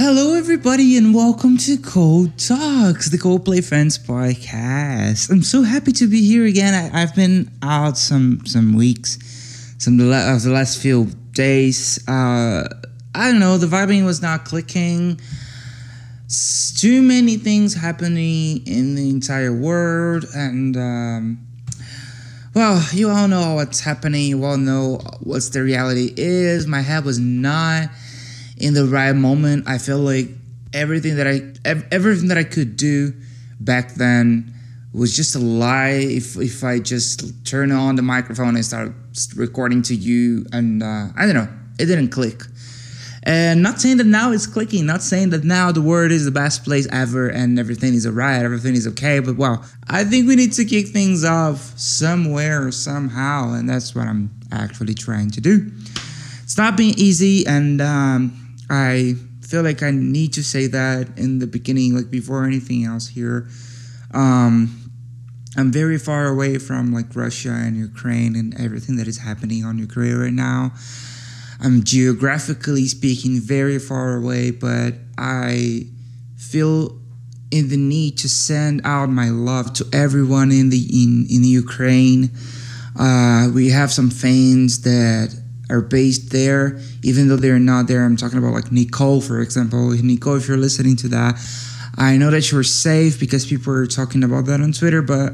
Hello, everybody, and welcome to Code Talks, the Coldplay Friends podcast. I'm so happy to be here again. I've been out some weeks, of the last few days. I don't know, the vibing was not clicking. Too many things happening in the entire world, and well, you all know what's happening. You all know what's the reality is. My head was not in the right moment. I feel like everything that I could do back then was just a lie. If I just turn on the microphone and start recording to you, and I don't know, it didn't click. And not saying that now it's clicking, not saying that now the world is the best place ever and everything is alright, everything is okay, but well, I think we need to kick things off somewhere or somehow, and that's what I'm actually trying to do. It's not been easy, and I feel like I need to say that in the beginning, like before anything else here. I'm very far away from like Russia and Ukraine and everything that is happening on Ukraine right now. I'm geographically speaking very far away, but I feel in the need to send out my love to everyone in Ukraine. We have some fans that are based there, even though they're not there. I'm talking about like Nicole, for example. Nicole, if you're listening to that, I know that you're safe because people are talking about that on Twitter, but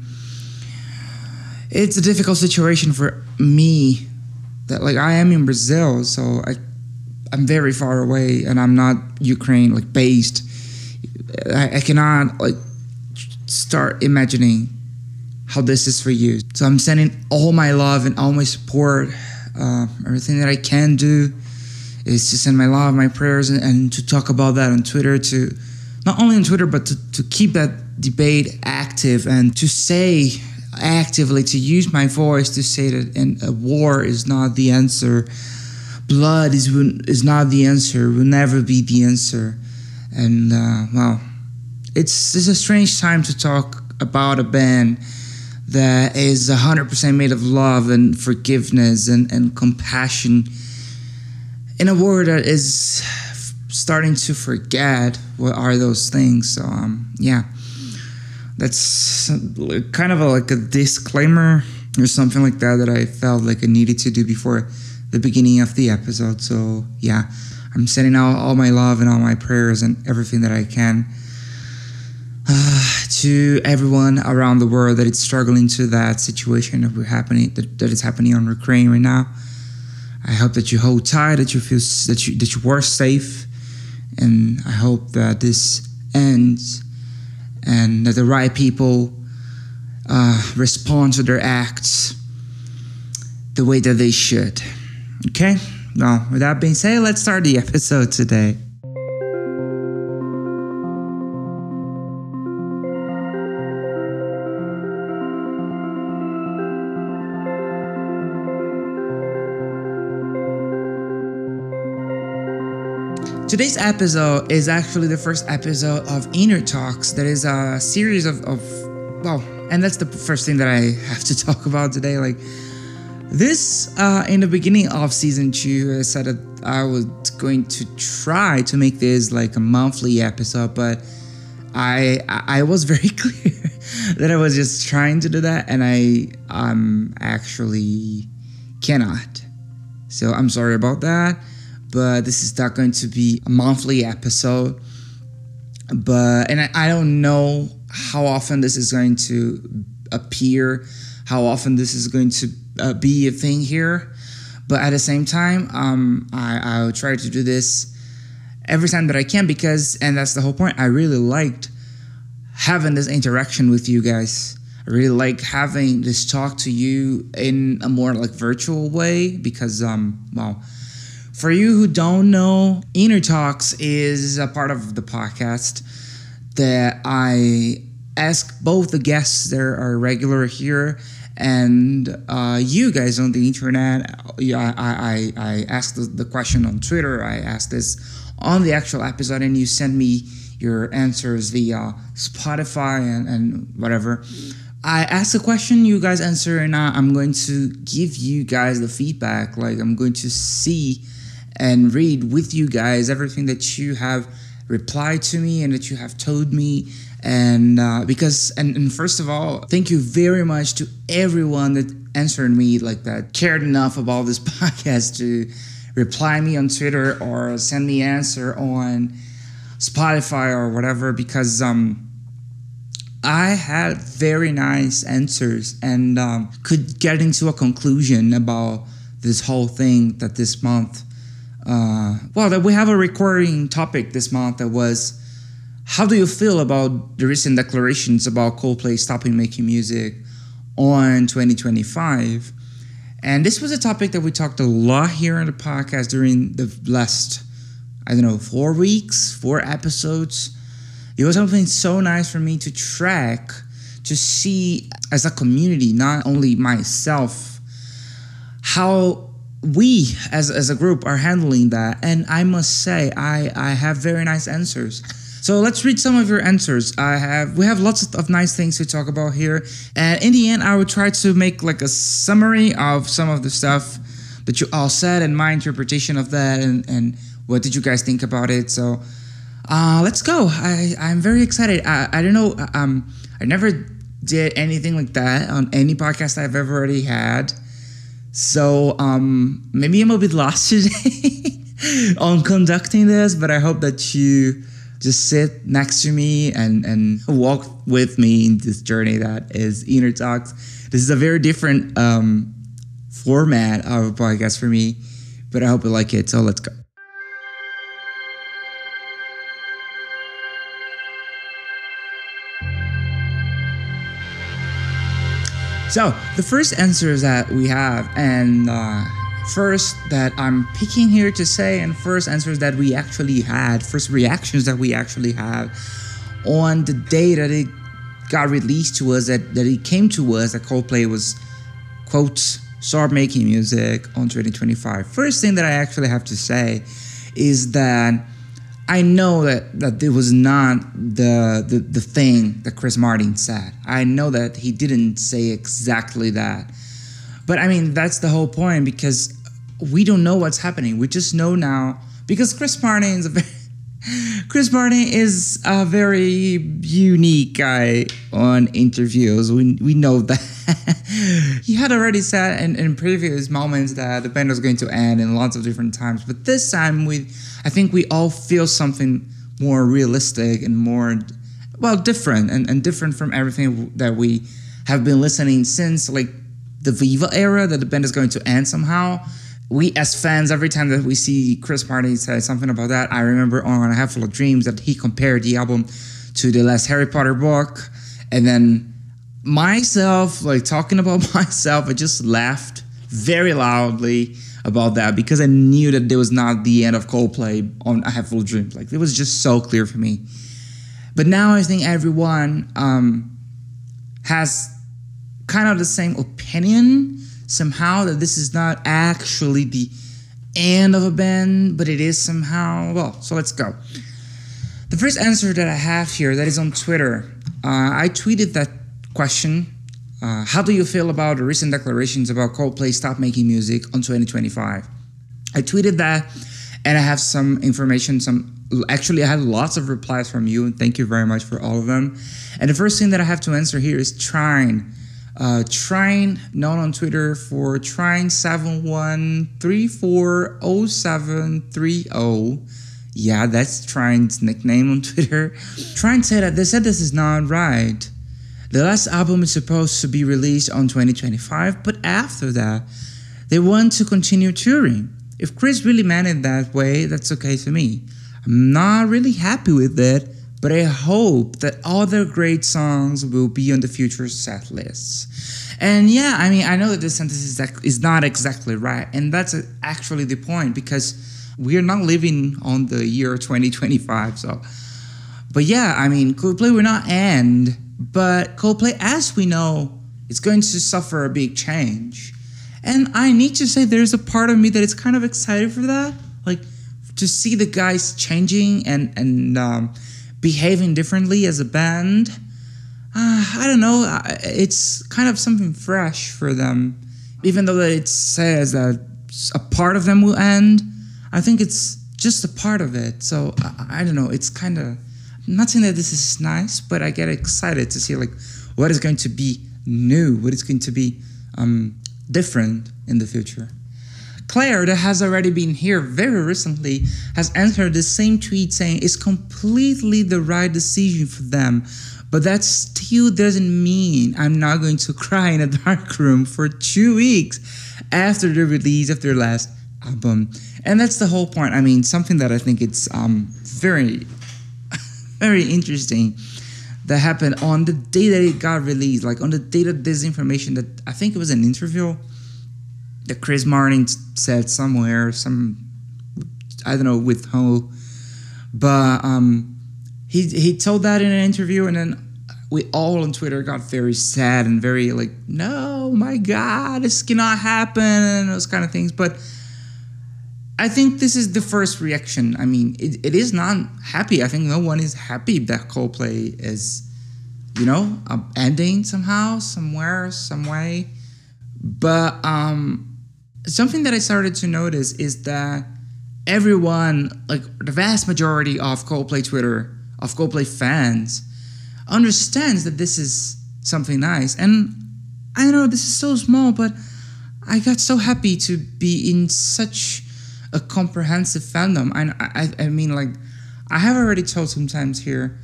it's a difficult situation for me. That like I am in Brazil, so I'm very far away, and I'm not Ukraine like based. I cannot like start imagining how this is for you. So I'm sending all my love and all my support. Everything that I can do is to send my love, my prayers, and to talk about that on Twitter. To not only on Twitter, but to keep that debate active and to say actively, to use my voice to say that a war is not the answer. Blood is not the answer, will never be the answer. And well, it's a strange time to talk about a band that is 100% made of love and forgiveness and compassion in a world that is starting to forget what are those things. So yeah. That's kind of like a disclaimer or something like that I felt like I needed to do before the beginning of the episode. So yeah, I'm sending out all my love and all my prayers and everything that I can to everyone around the world that is struggling to that situation that is happening on Ukraine right now. I hope that you hold tight, that you feel that you are safe, and I hope that this ends. And that the right people respond to their acts the way that they should. Okay? Well, with that being said, let's start the episode today. Today's episode is actually the first episode of Inner Talks. That is a series of well, and that's the first thing that I have to talk about today. Like this, in the beginning of season 2, I said that I was going to try to make this like a monthly episode, but I was very clear that I was just trying to do that, and I actually cannot. So I'm sorry about that. But this is not going to be a monthly episode. And I don't know how often this is going to appear, how often this is going to be a thing here. But at the same time, I'll try to do this every time that I can and that's the whole point. I really liked having this interaction with you guys. I really like having this talk to you in a more like virtual way because, well, for you who don't know, Inner Talks is a part of the podcast that I ask both the guests that are regular here and you guys on the internet. I asked the question on Twitter. I asked this on the actual episode, and you send me your answers via Spotify and whatever. I asked a question, you guys answer, and I'm going to give you guys the feedback. Like I'm going to see and read with you guys everything that you have replied to me and that you have told me. And and first of all, thank you very much to everyone that answered me, like that cared enough about this podcast to reply me on Twitter or send me answer on Spotify or whatever, because I had very nice answers and could get into a conclusion about this whole thing that this month, that we have a recurring topic this month that was, how do you feel about the recent declarations about Coldplay stopping making music on 2025? And this was a topic that we talked a lot here on the podcast during the last, 4 episodes. It was something so nice for me to track, to see as a community, not only myself, how we as a group are handling that. And I must say, I have very nice answers. So let's read some of your answers. We have lots of nice things to talk about here. And in the end, I will try to make like a summary of some of the stuff that you all said and my interpretation of that and what did you guys think about it. So let's go. I'm very excited. I don't know. I never did anything like that on any podcast I've ever already had. So maybe I'm a bit lost today on conducting this, but I hope that you just sit next to me and walk with me in this journey that is Inner Talks. This is a very different format of a podcast for me, but I hope you like it. So let's go. So the first answers that we have, and first that I'm picking here to say, and first answers that we actually had, first reactions that we actually have on the day that it got released to us, that it came to us that Coldplay was, quote, start making music on 2025. First thing that I actually have to say is that I know that it was not the thing that Chris Martin said. I know that he didn't say exactly that. But I mean, that's the whole point, because we don't know what's happening. We just know now, because Chris Martin is a very unique guy on interviews. We know that. He had already said in previous moments that the band was going to end in lots of different times. But this time, I think we all feel something more realistic and more, different and different from everything that we have been listening since, like, the Viva era, that the band is going to end somehow. We as fans, every time that we see Chris Martin say something about that, I remember on A Head Full of Dreams that he compared the album to the last Harry Potter book. And then myself, like talking about myself, I just laughed very loudly about that, because I knew that there was not the end of Coldplay on A Head Full of Dreams. Like, it was just so clear for me. But now I think everyone has kind of the same opinion somehow, that this is not actually the end of a band, but it is somehow. Well, so let's go. The first answer that I have here, that is on Twitter, I tweeted that question. How do you feel about the recent declarations about Coldplay stop making music on 2025? I tweeted that, and I have some information. Actually, I had lots of replies from you, and thank you very much for all of them. And the first thing that I have to answer here is Trine. Trine, known on Twitter for Trine71340730. Yeah, that's Trine's nickname on Twitter. Trine said that they said this is not right. The last album is supposed to be released on 2025, but after that, they want to continue touring. If Chris really meant it that way, that's okay for me. I'm not really happy with it, but I hope that other great songs will be on the future set lists. And yeah, I mean, I know that this sentence is not exactly right, and that's actually the point, because we are not living on the year 2025. So, but yeah, I mean, Coldplay will not end, but Coldplay, as we know, is going to suffer a big change. And I need to say, there's a part of me that is kind of excited for that, like to see the guys changing and behaving differently as a band. I don't know, it's kind of something fresh for them. Even though it says that a part of them will end, I think it's just a part of it. So I don't know. It's kind of, I'm not saying that this is nice, but I get excited to see like what is going to be new, what is going to be different in the future. Claire, that has already been here very recently, has answered the same tweet saying it's completely the right decision for them, but that still doesn't mean I'm not going to cry in a dark room for 2 weeks after the release of their last album. And that's the whole point. I mean, something that I think it's very, very interesting that happened on the day that it got released, like on the day that this information, that I think it was an interview that Chris Martin said somewhere, I don't know with who, but he told that in an interview, and then we all on Twitter got very sad and very like, no, my God, this cannot happen, and those kind of things. But I think this is the first reaction. I mean, it is not happy. I think no one is happy that Coldplay is, ending somehow, somewhere, some way. But something that I started to notice is that everyone, like the vast majority of Coldplay Twitter, of Coldplay fans, understands that this is something nice. And I know this is so small, but I got so happy to be in such a comprehensive fandom. And I mean, like, I have already told sometimes here,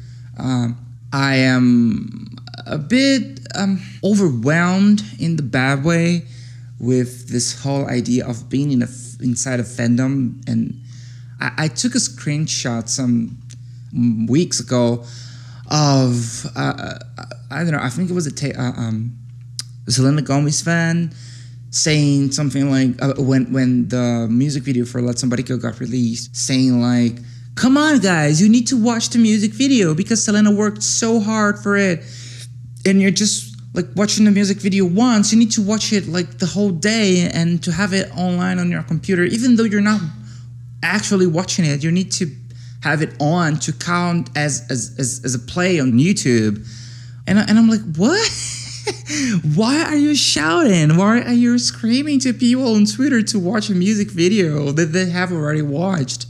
I am a bit overwhelmed in the bad way with this whole idea of being inside a fandom. And I took a screenshot some weeks ago of I don't know, I think it was a Selena Gomez fan saying something like when the music video for Let Somebody Go got released, saying like, come on guys, you need to watch the music video because Selena worked so hard for it, and you're just like watching the music video once. You need to watch it like the whole day and to have it online on your computer, even though you're not actually watching it. You need to have it on to count as a play on YouTube. And I'm like, what? Why are you shouting? Why are you screaming to people on Twitter to watch a music video that they have already watched?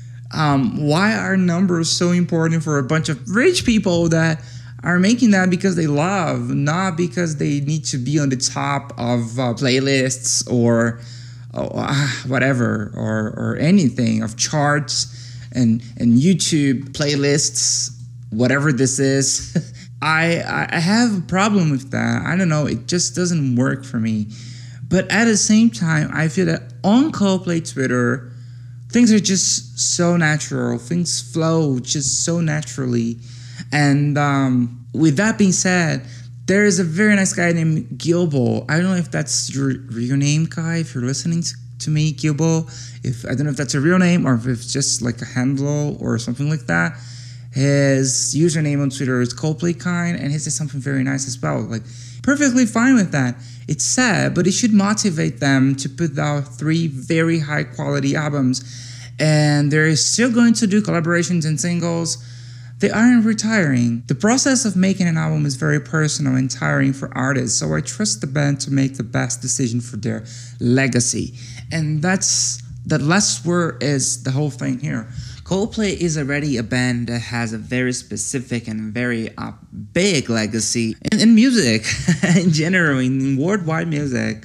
Why are numbers so important for a bunch of rich people that are making that because they love, not because they need to be on the top of playlists or whatever, or anything, of charts and YouTube playlists, whatever this is. I have a problem with that. I don't know, it just doesn't work for me. But at the same time, I feel that on Coldplay Twitter, things are just so natural. Things flow just so naturally. And with that being said, there is a very nice guy named Gilbo. I don't know if that's your real name, Kai, if you're listening to me, Gilbo. I don't know if that's a real name or if it's just like a handle or something like that. His username on Twitter is ColdplayKind, and he says something very nice as well. Like, perfectly fine with that. It's sad, but it should motivate them to put out 3 very high quality albums. And they're still going to do collaborations and singles. They aren't retiring. The process of making an album is very personal and tiring for artists, so I trust the band to make the best decision for their legacy. And that last word is the whole thing here. Coldplay is already a band that has a very specific and very big legacy in music, in general, in worldwide music.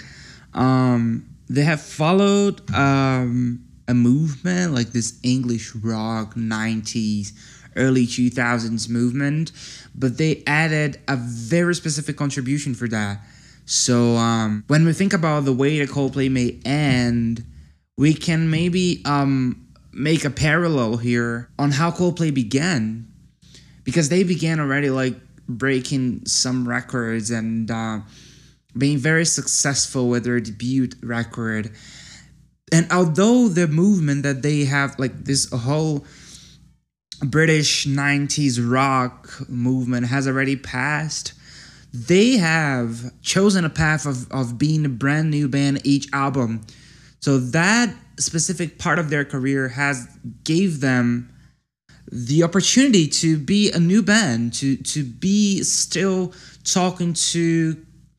They have followed a movement like this English rock 90s, early 2000s movement, but they added a very specific contribution for that. So when we think about the way that Coldplay may end, we can maybe make a parallel here on how Coldplay began, because they began already like breaking some records and being very successful with their debut record. And although the movement that they have, like this whole British 90s rock movement has already passed, they have chosen a path of being a brand new band each album. So that specific part of their career gave them the opportunity to be a new band, to be still talking to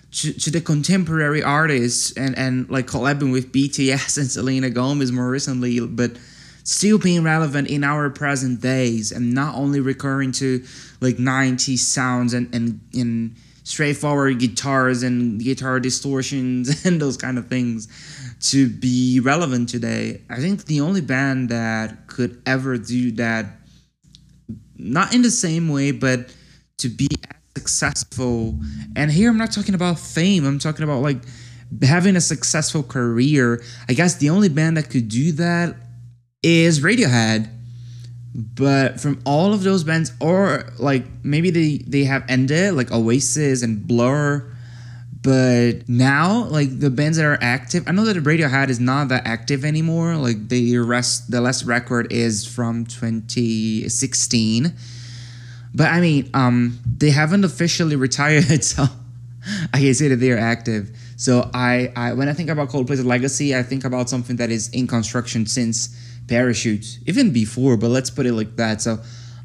to the contemporary artists and like collabing with BTS and Selena Gomez more recently, but still being relevant in our present days and not only recurring to like 90s sounds and straightforward guitars and guitar distortions and those kind of things to be relevant today. I think the only band that could ever do that, not in the same way, but to be as successful. And here I'm not talking about fame, I'm talking about like having a successful career. I guess the only band that could do that is Radiohead. But from all of those bands, or like maybe they have ended, like Oasis and Blur, but now like the bands that are active, I know that Radiohead is not that active anymore. Like the last record is from 2016, but I mean they haven't officially retired, so I can say that they are active. So I when I think about Coldplay's legacy, I think about something that is in construction since Parachutes, even before, but let's put it like that. So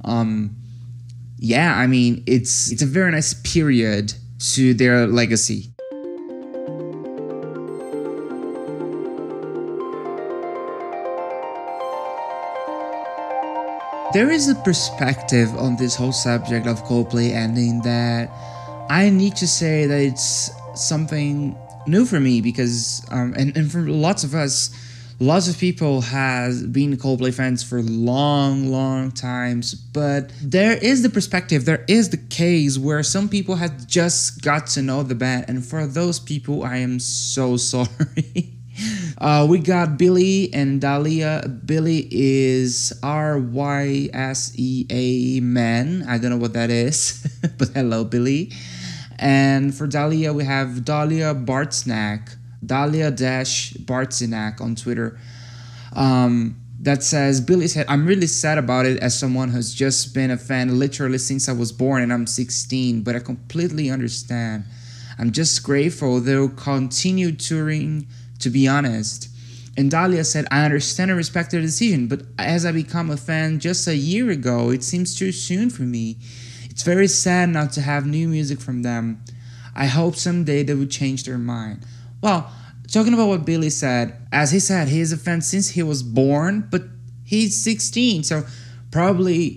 yeah, I mean it's a very nice period to their legacy. There is a perspective on this whole subject of Coldplay ending that I need to say that it's something new for me, because and for lots of us, lots of people has been Coldplay fans for long times, but there is the perspective, there is the case where some people have just got to know the band, and for those people, I am so sorry. We got Billy and Dahlia. Billy is Rysea Man. I don't know what that is, but hello, Billy. And for Dahlia, we have Dahlia Bartsnack. Dahlia-Bartsinak on Twitter. That says, Billy said, I'm really sad about it as someone who's just been a fan literally since I was born and I'm 16, but I completely understand. I'm just grateful they'll continue touring, to be honest. And Dahlia said, I understand and respect their decision, but as I become a fan just a year ago, it seems too soon for me. It's very sad not to have new music from them. I hope someday they will change their mind. Well, talking about what Billy said, as he said, he is a fan since he was born, but he's 16, so probably,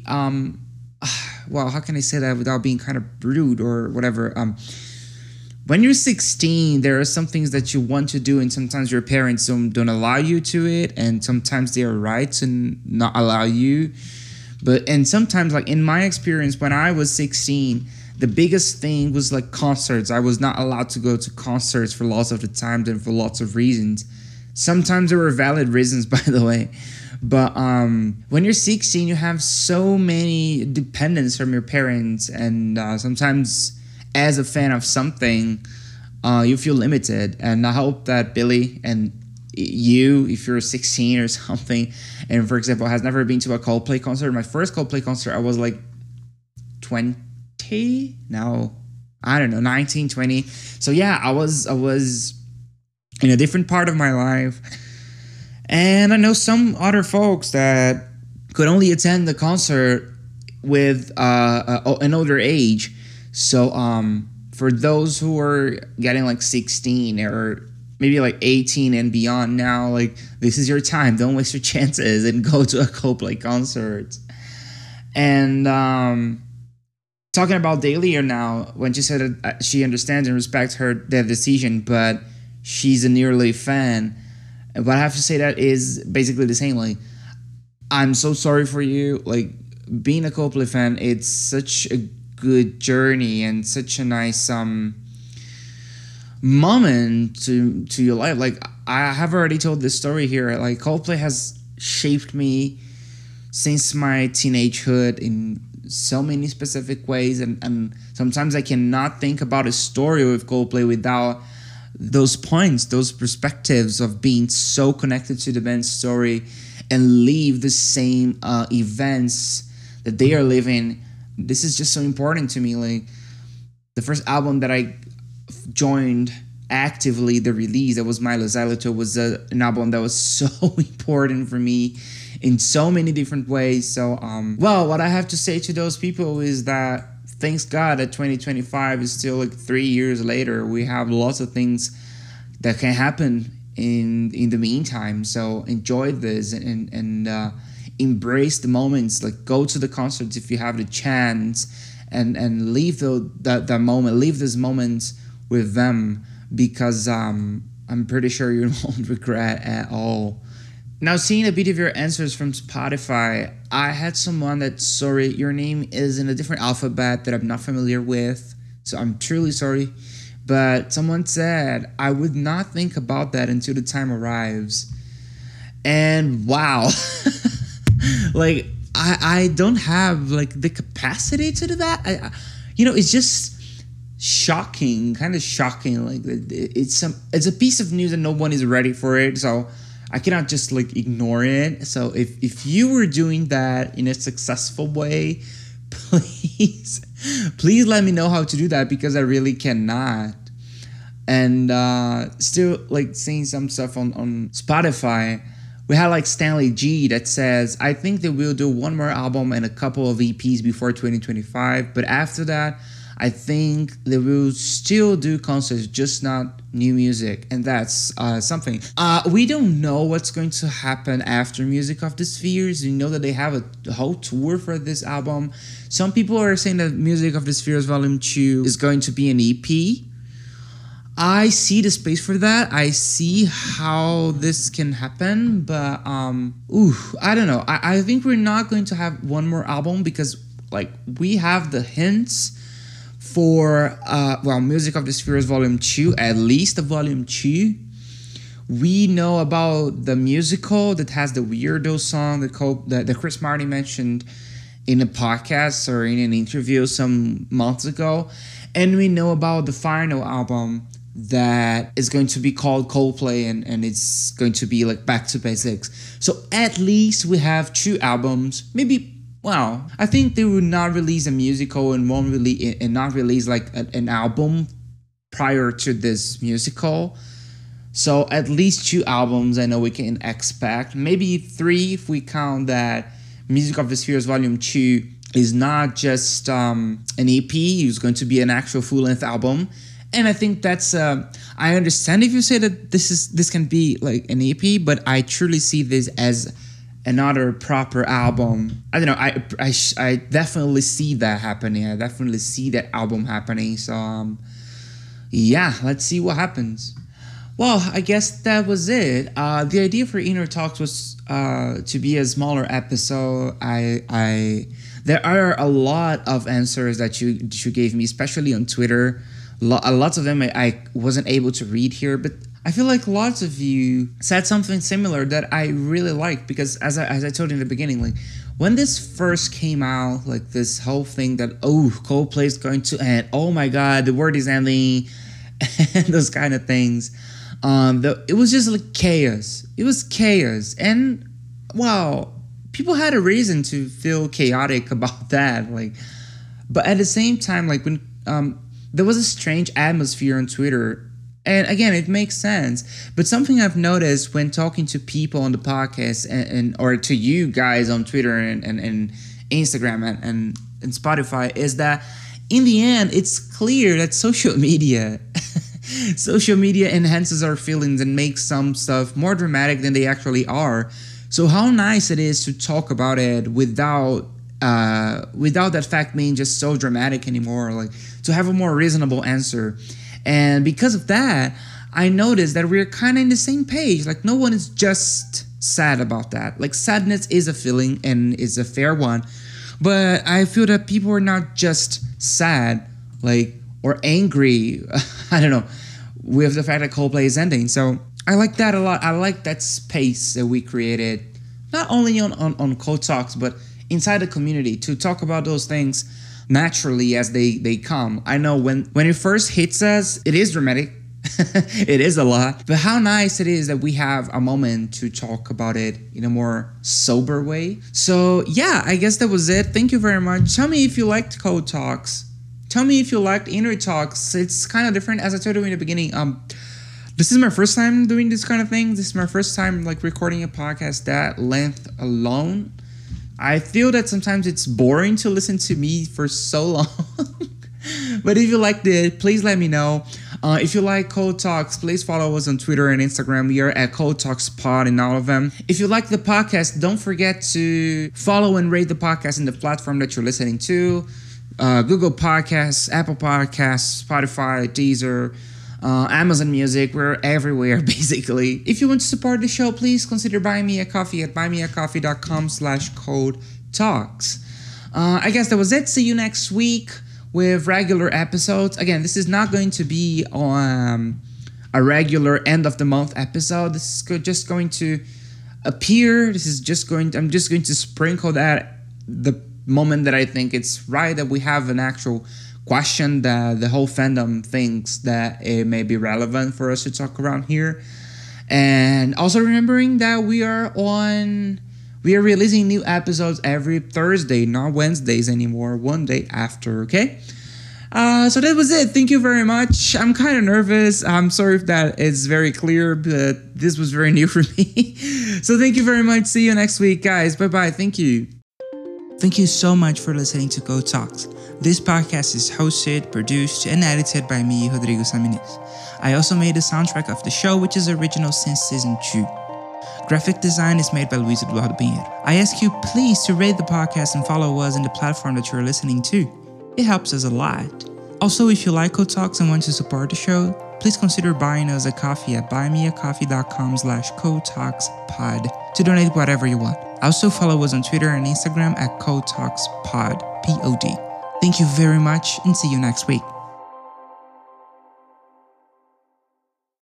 well, how can I say that without being kind of rude or whatever? When you're 16, there are some things that you want to do, and sometimes your parents don't allow you to it, and sometimes they are right to not allow you. And sometimes, like in my experience, when I was 16, the biggest thing was like concerts. I was not allowed to go to concerts for lots of the times and for lots of reasons. Sometimes there were valid reasons, by the way. But when you're 16, you have so many dependents from your parents, and sometimes as a fan of something, you feel limited. And I hope that Billy and you, if you're 16 or something, and for example, has never been to a Coldplay concert. My first Coldplay concert, I was like 20. No, I don't know, 19, 20. So yeah, I was in a different part of my life. And I know some other folks that could only attend the concert with an older age. So for those who are getting like 16 or maybe like 18 and beyond now, like this is your time. Don't waste your chances and go to a Coldplay concert. And talking about Dahlia now, when she said that she understands and respects their decision, but she's an early fan. What I have to say that is basically the same. Like, I'm so sorry for you. Like, being a Coldplay fan, it's such a good journey and such a nice moment to your life. Like, I have already told this story here. Like, Coldplay has shaped me since my teenagehood in so many specific ways, and sometimes I cannot think about a story with Coldplay without those points, those perspectives of being so connected to the band's story and live the same events that they are living. This is just so important to me. Like, the first album that I joined actively the release, that was Milo Xyloto, was an album that was so important for me in so many different ways. So well, what I have to say to those people is that thanks God that 2025 is still like 3 years later. We have lots of things that can happen in the meantime. So enjoy this and embrace the moments. Like go to the concerts if you have the chance, and leave that moment, leave this moment with them, because I'm pretty sure you won't regret at all. Now, seeing a bit of your answers from Spotify, I had someone that, sorry, your name is in a different alphabet that I'm not familiar with, so I'm truly sorry. But someone said, I would not think about that until the time arrives. And wow, like, I don't have like the capacity to do that. It's just shocking, kind of shocking. Like it's a piece of news and no one is ready for it. So I cannot just like ignore it. So if you were doing that in a successful way, please let me know how to do that, because I really cannot. And still like seeing some stuff on Spotify. We had like Stanley G that says, I think they will do one more album and a couple of EPs before 2025. But after that, I think they will still do concerts, just not new music. And that's something. We don't know what's going to happen after Music of the Spheres. We know that they have a whole tour for this album. Some people are saying that Music of the Spheres Volume 2 is going to be an EP. I see the space for that. I see how this can happen, but I don't know. I think we're not going to have one more album, because like we have the hints for Music of the Spheres Volume 2, at least the Volume 2. We know about the musical that has the Weirdo song that Chris Martin mentioned in a podcast or in an interview some months ago. And we know about the final album that is going to be called Coldplay, and it's going to be like Back to Basics. So at least we have 2 albums. Maybe, I think they will not release a musical and not release like an album prior to this musical. So at least 2 albums I know we can expect. Maybe 3 if we count that Music of the Spheres Volume 2 is not just an EP. It's going to be an actual full-length album. And I think that's, I understand if you say that this can be like an EP, but I truly see this as another proper album. I don't know, I definitely see that happening. I definitely see that album happening. So, let's see what happens. Well, I guess that was it. The idea for Inner Talks was to be a smaller episode. There are a lot of answers that you gave me, especially on Twitter. Lots of them I wasn't able to read here, but I feel like lots of you said something similar that I really liked, because as I told you in the beginning, like when this first came out, like this whole thing that, Coldplay is going to end, oh my god, the world is ending, and those kind of things. It was just like chaos. It was chaos, and people had a reason to feel chaotic about that. Like, but at the same time, like when there was a strange atmosphere on Twitter. And again, it makes sense. But something I've noticed when talking to people on the podcast or to you guys on Twitter and Instagram and Spotify is that in the end, it's clear that social media enhances our feelings and makes some stuff more dramatic than they actually are. So how nice it is to talk about it without that fact being just so dramatic anymore, like to have a more reasonable answer. And because of that, I noticed that we're kind of in the same page. Like no one is just sad about that. Like sadness is a feeling and is a fair one, but I feel that people are not just sad, like, or angry, I don't know, with the fact that Coldplay is ending. So I like that a lot. I like that space that we created, not only on Code Talks, but inside the community, to talk about those things naturally as they come. I know when it first hits us, it is dramatic. It is a lot. But how nice it is that we have a moment to talk about it in a more sober way. So yeah, I guess that was it. Thank you very much. Tell me if you liked Code Talks. Tell me if you liked Inner Talks. It's kind of different, as I told you in the beginning. This is my first time doing this kind of thing. This is my first time like recording a podcast that length alone. I feel that sometimes it's boring to listen to me for so long. But if you liked it, please let me know. If you like Code Talks, please follow us on Twitter and Instagram. We are at Code Talks Pod in all of them. If you like the podcast, don't forget to follow and rate the podcast in the platform that you're listening to. Google Podcasts, Apple Podcasts, Spotify, Deezer, Amazon Music. We're everywhere, basically. If you want to support the show, please consider buying me a coffee at buymeacoffee.com/codetalks. I guess that was it. See you next week with regular episodes. Again, this is not going to be a regular end of the month episode. This is just going to appear. I'm just going to sprinkle that the moment that I think it's right, that we have an actual question that the whole fandom thinks that it may be relevant for us to talk around here. And also remembering that we are releasing new episodes every Thursday, not Wednesdays anymore, one day after, okay? So that was it. Thank you very much. I'm kind of nervous. I'm sorry if that is very clear, but this was very new for me. So thank you very much. See you next week, guys. Bye-bye. Thank you. Thank you so much for listening to Code Talks. This podcast is hosted, produced, and edited by me, Rodrigo Saminis. I also made the soundtrack of the show, which is original since season 2. Graphic design is made by Luis Eduardo Pinheiro. I ask you please to rate the podcast and follow us in the platform that you're listening to. It helps us a lot. Also, if you like Code Talks and want to support the show, please consider buying us a coffee at buymeacoffee.com/codetalkspod to donate whatever you want. Also, follow us on Twitter and Instagram at Code Talks Pod, Pod. Thank you very much and see you next week.